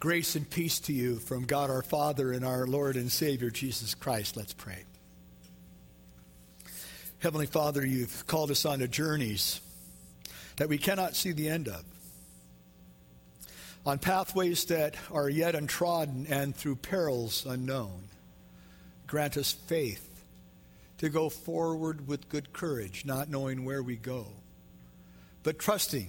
Grace and peace to you from God our Father and our Lord and Savior, Jesus Christ. Let's pray. Heavenly Father, you've called us onto journeys that we cannot see the end of, on pathways that are yet untrodden and through perils unknown. Grant us faith to go forward with good courage, not knowing where we go, but trusting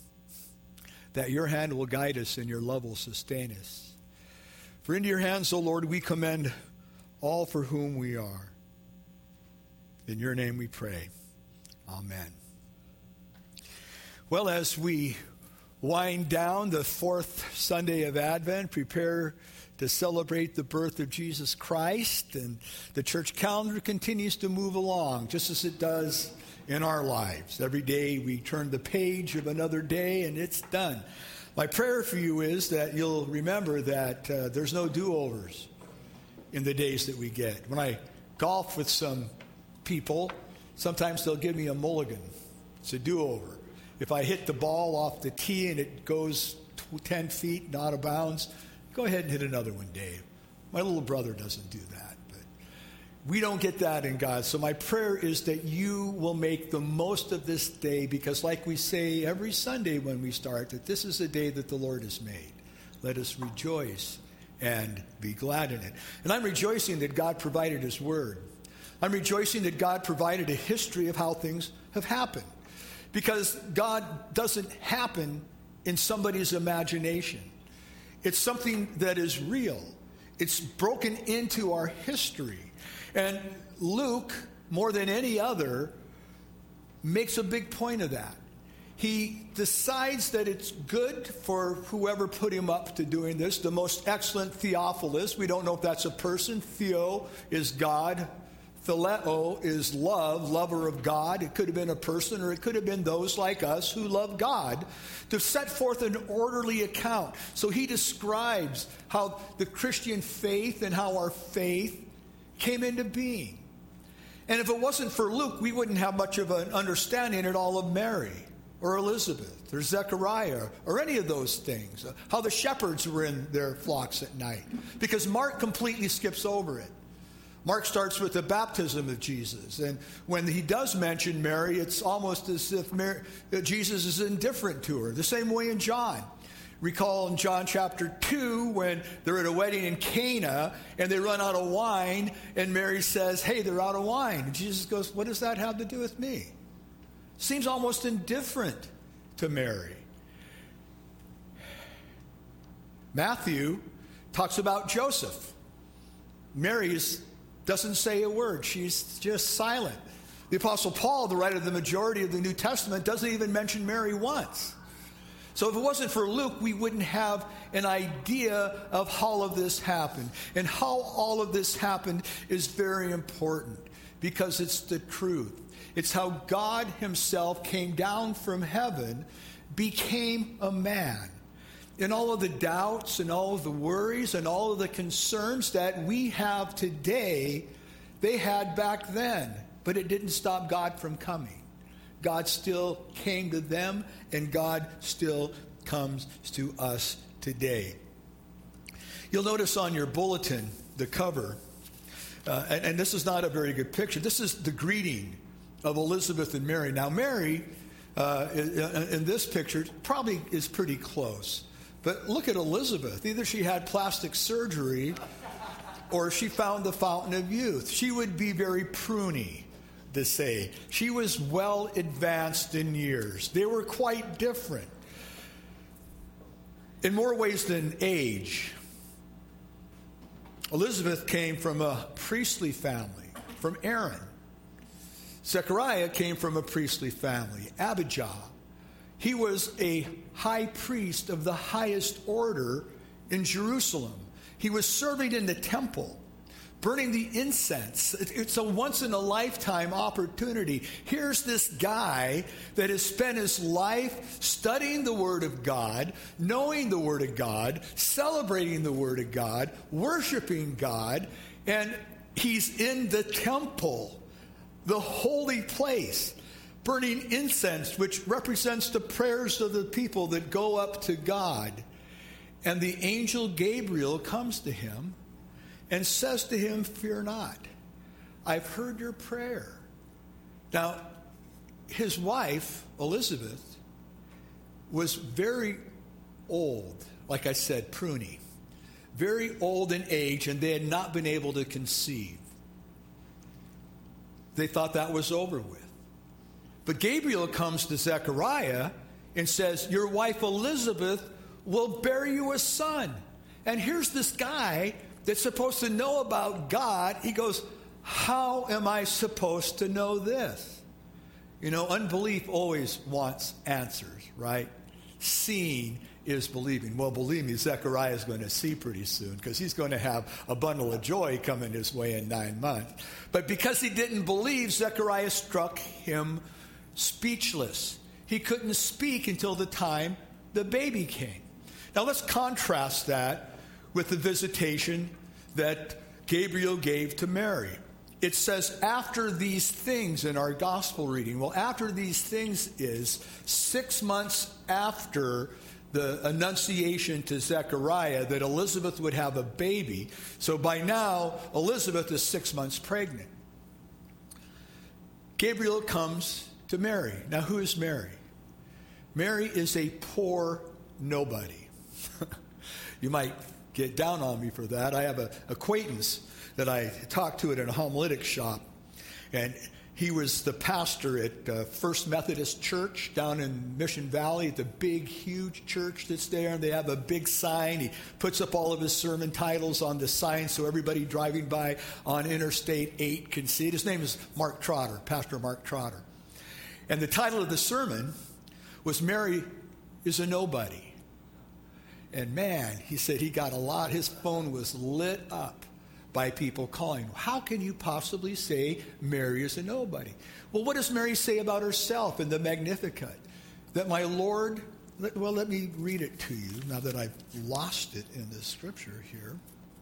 that your hand will guide us and your love will sustain us. For into your hands, O Lord, we commend all for whom we are. In your name we pray. Amen. Well, as we wind down the fourth Sunday of Advent, prepare to celebrate the birth of Jesus Christ, and the church calendar continues to move along, just as it does in our lives. Every day we turn the page of another day, and it's done. My prayer for you is that you'll remember that there's no do-overs in the days that we get. When I golf with some people, sometimes they'll give me a mulligan. It's a do-over. If I hit the ball off the tee and it goes 10 feet and out of bounds, go ahead and hit another one, Dave. My little brother doesn't do that. But we don't get that in God. So my prayer is that you will make the most of this day, because like we say every Sunday when we start, that this is a day that the Lord has made. Let us rejoice and be glad in it. And I'm rejoicing that God provided his word. I'm rejoicing that God provided a history of how things have happened. Because God doesn't happen in somebody's imagination. It's something that is real. It's broken into our history. And Luke, more than any other, makes a big point of that. He decides that it's good for whoever put him up to doing this, the most excellent Theophilus. We don't know if that's a person. Theo is God. Phileo is love, lover of God. It could have been a person, or it could have been those like us who love God, to set forth an orderly account. So he describes how the Christian faith and how our faith came into being. And if it wasn't for Luke, we wouldn't have much of an understanding at all of Mary or Elizabeth or Zechariah or any of those things, how the shepherds were in their flocks at night, because Mark completely skips over it. Mark starts with the baptism of Jesus. And when he does mention Mary, it's almost as if Jesus is indifferent to her. The same way in John. Recall in John chapter 2 when they're at a wedding in Cana and they run out of wine, and Mary says, hey, they're out of wine. And Jesus goes, what does that have to do with me? Seems almost indifferent to Mary. Matthew talks about Joseph. Mary doesn't say a word. She's just silent. The Apostle Paul, the writer of the majority of the New Testament, doesn't even mention Mary once. So if it wasn't for Luke, we wouldn't have an idea of how all of this happened. And how all of this happened is very important, because it's the truth. It's how God himself came down from heaven, became a man. And all of the doubts and all of the worries and all of the concerns that we have today, they had back then. But it didn't stop God from coming. God still came to them, and God still comes to us today. You'll notice on your bulletin, the cover, and this is not a very good picture. This is the greeting of Elizabeth and Mary. Now, Mary, in this picture, probably is pretty close. But look at Elizabeth. Either she had plastic surgery or she found the fountain of youth. She would be very pruny, to say. She was well advanced in years. They were quite different in more ways than age. Elizabeth came from a priestly family, from Aaron. Zechariah came from a priestly family, Abijah. He was a high priest of the highest order in Jerusalem. He was serving in the temple, burning the incense. It's a once-in-a-lifetime opportunity. Here's this guy that has spent his life studying the Word of God, knowing the Word of God, celebrating the Word of God, worshiping God, and he's in the temple, the holy place, burning incense, which represents the prayers of the people that go up to God. And the angel Gabriel comes to him and says to him, "Fear not. I've heard your prayer." Now, his wife, Elizabeth, was very old, like I said, pruny, very old in age, and they had not been able to conceive. They thought that was over with. But Gabriel comes to Zechariah and says, "Your wife Elizabeth will bear you a son." And here's this guy that's supposed to know about God. He goes, "How am I supposed to know this?" You know, unbelief always wants answers, right? Seeing is believing. Well, believe me, Zechariah is going to see pretty soon, because he's going to have a bundle of joy coming his way in 9 months. But because he didn't believe, Zechariah struck him speechless. He couldn't speak until the time the baby came. Now let's contrast that with the visitation that Gabriel gave to Mary. It says, after these things in our gospel reading. Well, after these things is 6 months after the annunciation to Zechariah that Elizabeth would have a baby. So by now, Elizabeth is 6 months pregnant. Gabriel comes to Mary. Now, who is Mary? Mary is a poor nobody. You might get down on me for that. I have an acquaintance that I talked to at a homiletic shop, and he was the pastor at First Methodist Church down in Mission Valley, the big, huge church that's there, and they have a big sign. He puts up all of his sermon titles on the sign so everybody driving by on Interstate 8 can see it. His name is Mark Trotter, Pastor Mark Trotter. And the title of the sermon was "Mary is a Nobody." And man, he said he got a lot. His phone was lit up by people calling. How can you possibly say Mary is a nobody? Well, what does Mary say about herself in the Magnificat? That my Lord, well, let me read it to you now that I've lost it in the scripture here.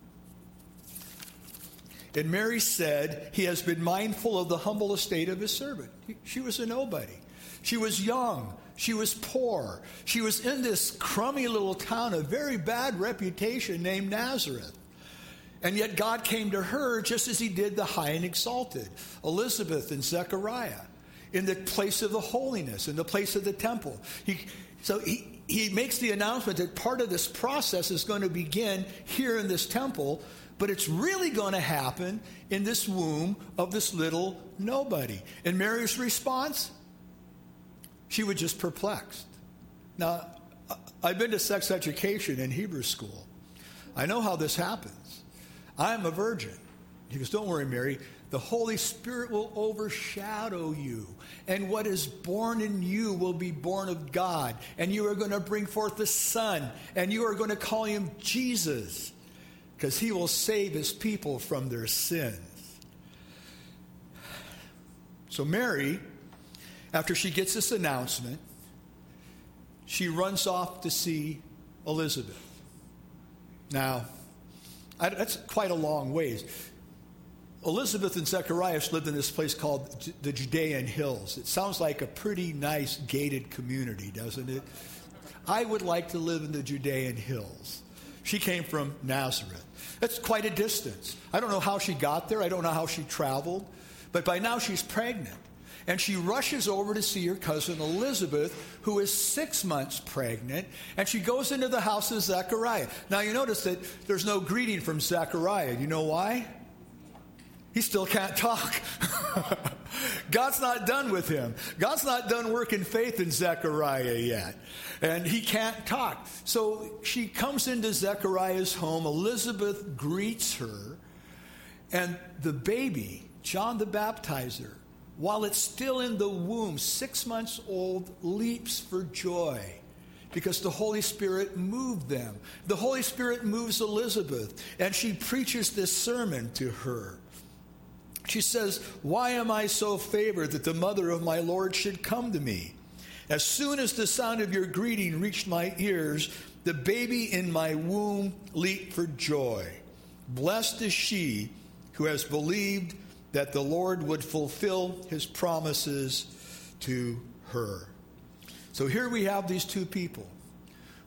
And Mary said, "He has been mindful of the humble estate of his servant." She was a nobody. She was young. She was poor. She was in this crummy little town, a very bad reputation, named Nazareth. And yet God came to her just as he did the high and exalted, Elizabeth and Zechariah, in the place of the holiness, in the place of the temple. He makes the announcement that part of this process is going to begin here in this temple, but it's really going to happen in this womb of this little nobody. And Mary's response? She was just perplexed. Now, I've been to sex education in Hebrew school. I know how this happens. I'm a virgin. He goes, "Don't worry, Mary. The Holy Spirit will overshadow you. And what is born in you will be born of God. And you are going to bring forth a son. And you are going to call him Jesus. Because he will save his people from their sins." So Mary, after she gets this announcement, she runs off to see Elizabeth. Now, that's quite a long ways. Elizabeth and Zacharias lived in this place called the Judean Hills. It sounds like a pretty nice gated community, doesn't it? I would like to live in the Judean Hills. She came from Nazareth. That's quite a distance. I don't know how she got there. I don't know how she traveled. But by now she's pregnant. And she rushes over to see her cousin Elizabeth, who is 6 months pregnant, and she goes into the house of Zechariah. Now you notice that there's no greeting from Zechariah. You know why? He still can't talk. God's not done with him. God's not done working faith in Zechariah yet. And he can't talk. So she comes into Zechariah's home. Elizabeth greets her. And the baby, John the Baptizer, while it's still in the womb, 6 months old, leaps for joy because the Holy Spirit moved them. The Holy Spirit moves Elizabeth, and she preaches this sermon to her. She says, "Why am I so favored that the mother of my Lord should come to me? As soon as the sound of your greeting reached my ears, the baby in my womb leaped for joy. Blessed is she who has believed that the Lord would fulfill his promises to her." So here we have these two people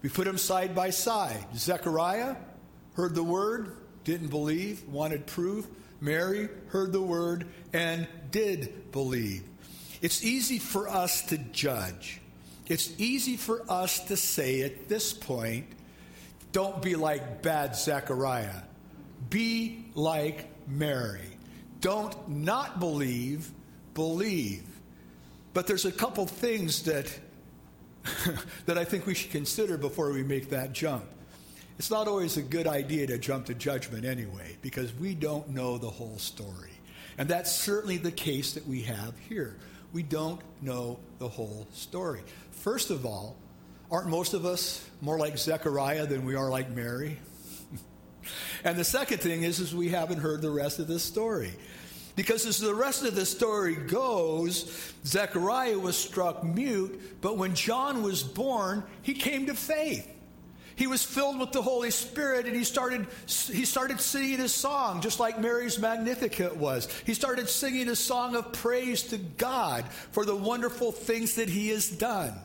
We put them side by side. Zechariah heard the word, didn't believe, wanted proof. Mary heard the word and did believe. It's easy for us to judge. It's easy for us to say at this point, don't be like bad Zechariah. Be like Mary. Don't not believe, believe. But there's a couple things that that I think we should consider before we make that jump. It's not always a good idea to jump to judgment anyway, because we don't know the whole story. And that's certainly the case that we have here. We don't know the whole story. First of all, aren't most of us more like Zechariah than we are like Mary? And the second thing is we haven't heard the rest of this story. Because as the rest of the story goes, Zechariah was struck mute, but when John was born, he came to faith. He was filled with the Holy Spirit, and he started singing a song, just like Mary's Magnificat was. He started singing a song of praise to God for the wonderful things that he has done.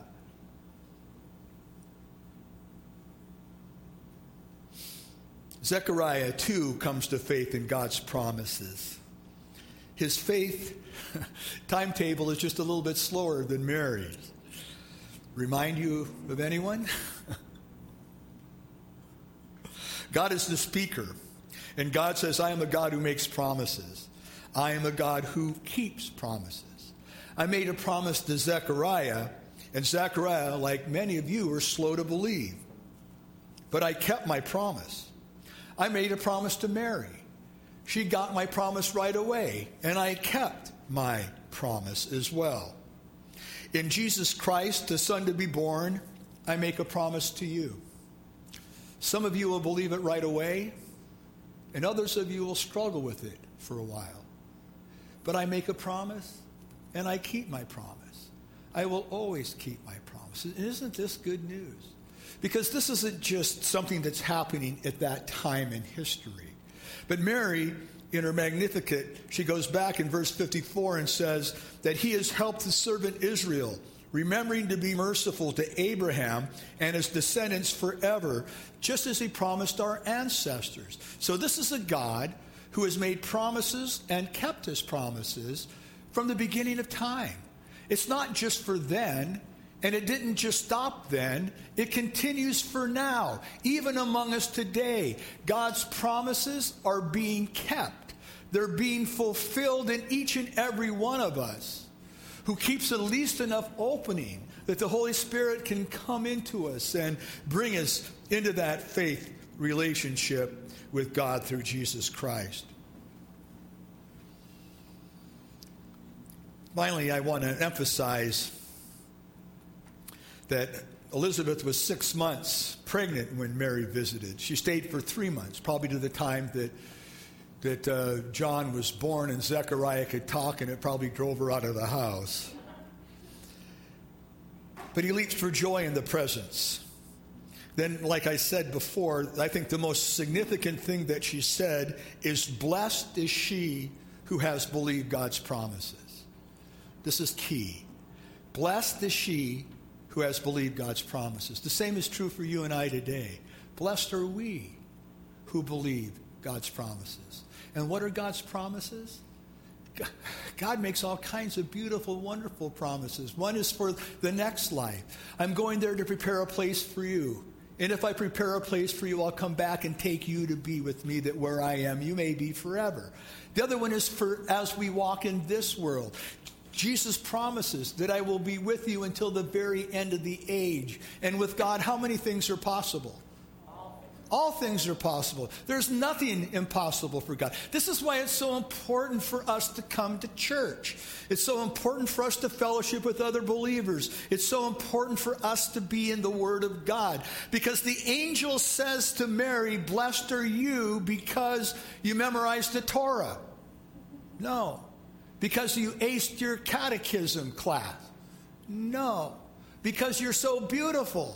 Zechariah, too, comes to faith in God's promises. His faith timetable is just a little bit slower than Mary's. Remind you of anyone? God is the speaker, and God says, I am a God who makes promises. I am a God who keeps promises. I made a promise to Zechariah, and Zechariah, like many of you, are slow to believe. But I kept my promise. I made a promise to Mary. She got my promise right away, and I kept my promise as well. In Jesus Christ, the Son to be born, I make a promise to you. Some of you will believe it right away, and others of you will struggle with it for a while. But I make a promise, and I keep my promise. I will always keep my promise. Isn't this good news? Because this isn't just something that's happening at that time in history. But Mary, in her Magnificat, she goes back in verse 54 and says that he has helped the servant Israel, remembering to be merciful to Abraham and his descendants forever, just as he promised our ancestors. So this is a God who has made promises and kept his promises from the beginning of time. It's not just for then, and it didn't just stop then. It continues for now. Even among us today, God's promises are being kept. They're being fulfilled in each and every one of us who keeps at least enough opening that the Holy Spirit can come into us and bring us into that faith relationship with God through Jesus Christ. Finally, I want to emphasize that Elizabeth was 6 months pregnant when Mary visited. She stayed for 3 months, probably to the time that John was born and Zechariah could talk, and it probably drove her out of the house. But he leaps for joy in the presence. Then, like I said before, I think the most significant thing that she said is, blessed is she who has believed God's promises. This is key. Blessed is she who has believed God's promises. The same is true for you and I today. Blessed are we who believe God's promises. And what are God's promises? God makes all kinds of beautiful, wonderful promises. One is for the next life. I'm going there to prepare a place for you. And if I prepare a place for you, I'll come back and take you to be with me, that where I am, you may be forever. The other one is for as we walk in this world. Jesus promises that I will be with you until the very end of the age. And with God, how many things are possible? All things are possible. There's nothing impossible for God. This is why it's so important for us to come to church. It's so important for us to fellowship with other believers. It's so important for us to be in the Word of God. Because the angel says to Mary, blessed are you because you memorized the Torah. No. Because you aced your catechism class. No. Because you're so beautiful.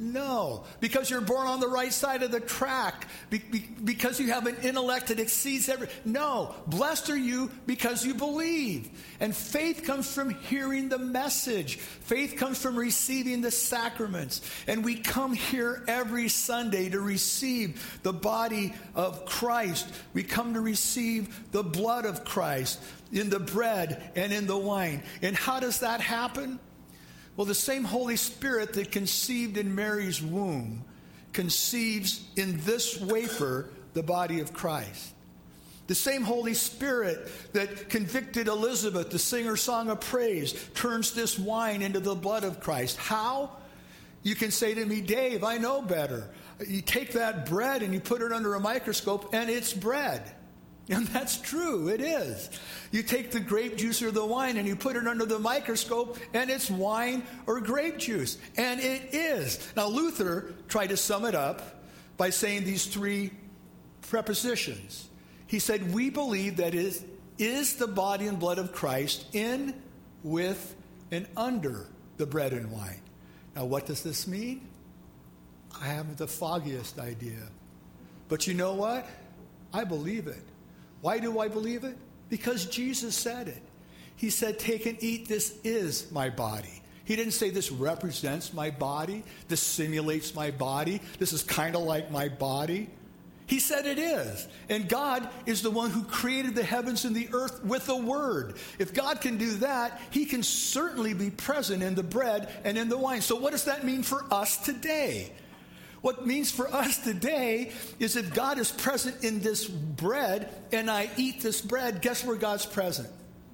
No, because you're born on the right side of the track, because you have an intellect that exceeds every. No, blessed are you because you believe. And faith comes from hearing the message. Faith comes from receiving the sacraments. And we come here every Sunday to receive the body of Christ. We come to receive the blood of Christ in the bread and in the wine. And how does that happen? Well, the same Holy Spirit that conceived in Mary's womb conceives in this wafer the body of Christ. The same Holy Spirit that convicted Elizabeth to sing her song of praise turns this wine into the blood of Christ. How? You can say to me, Dave, I know better. You take that bread and you put it under a microscope and it's bread. And that's true, it is. You take the grape juice or the wine and you put it under the microscope and it's wine or grape juice. And it is. Now Luther tried to sum it up by saying these three prepositions. He said, we believe that it is the body and blood of Christ in, with, and under the bread and wine. Now what does this mean? I haven't the foggiest idea. But you know what? I believe it. Why do I believe it? Because Jesus said it. He said, take and eat, this is my body. He didn't say this represents my body, this simulates my body, this is kind of like my body. He said it is. And God is the one who created the heavens and the earth with the Word. If God can do that, He can certainly be present in the bread and in the wine. So what does that mean for us today? What it means for us today is if God is present in this bread and I eat this bread, guess where God's present?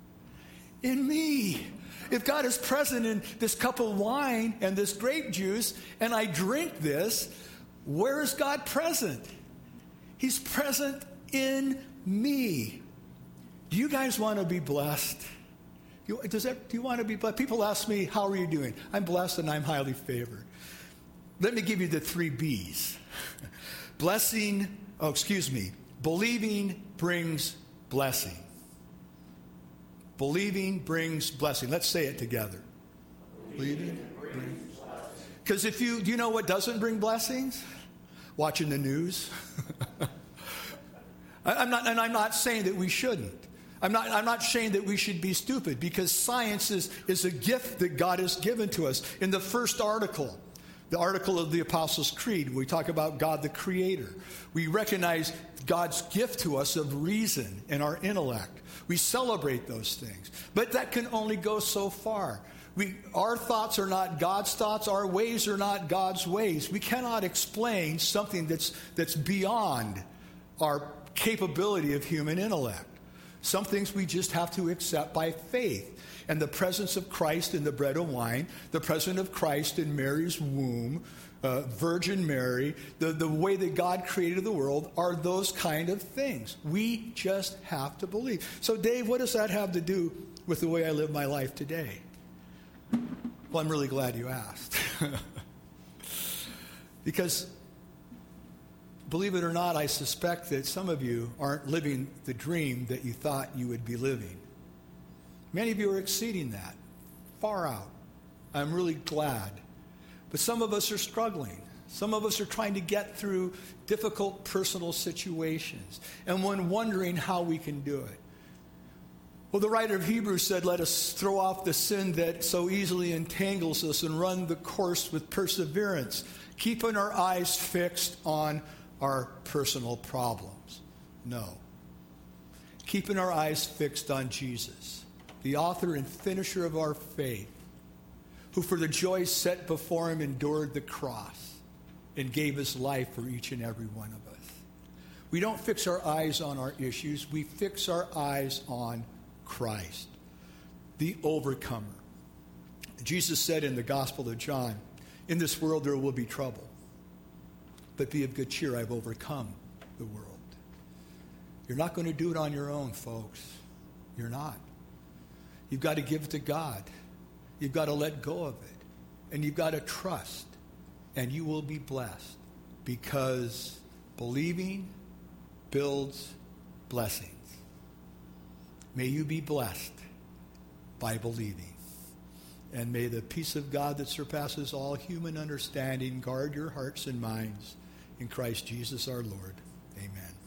In me. If God is present in this cup of wine and this grape juice and I drink this, where is God present? He's present in me. Do you guys want to be blessed? Do you want to be blessed? People ask me, how are you doing? I'm blessed and I'm highly favored. Let me give you the 3 B's. Believing brings blessing. Believing brings blessing. Let's say it together. Believing brings blessing. Because do you know what doesn't bring blessings? Watching the news. I'm not saying that we shouldn't. I'm not saying that we should be stupid, because science is a gift that God has given to us. In the first article, the article of the Apostles' Creed, we talk about God the Creator. We recognize God's gift to us of reason and our intellect. We celebrate those things. But that can only go so far. Our thoughts are not God's thoughts. Our ways are not God's ways. We cannot explain something that's beyond our capability of human intellect. Some things we just have to accept by faith. And the presence of Christ in the bread and wine, the presence of Christ in Mary's womb, Virgin Mary, the way that God created the world are those kind of things. We just have to believe. So, Dave, what does that have to do with the way I live my life today? Well, I'm really glad you asked. Because, believe it or not, I suspect that some of you aren't living the dream that you thought you would be living. Many of you are exceeding that, far out. I'm really glad. But some of us are struggling. Some of us are trying to get through difficult personal situations and when wondering how we can do it. Well, the writer of Hebrews said, let us throw off the sin that so easily entangles us and run the course with perseverance, keeping our eyes fixed on our personal problems. No. Keeping our eyes fixed on Jesus, the author and finisher of our faith, who for the joy set before him endured the cross and gave his life for each and every one of us. We don't fix our eyes on our issues. We fix our eyes on Christ, the overcomer. Jesus said in the Gospel of John, in this world there will be trouble, but be of good cheer, I've overcome the world. You're not going to do it on your own, folks. You're not. You've got to give it to God. You've got to let go of it. And you've got to trust. And you will be blessed. Because believing builds blessings. May you be blessed by believing. And may the peace of God that surpasses all human understanding guard your hearts and minds in Christ Jesus our Lord. Amen.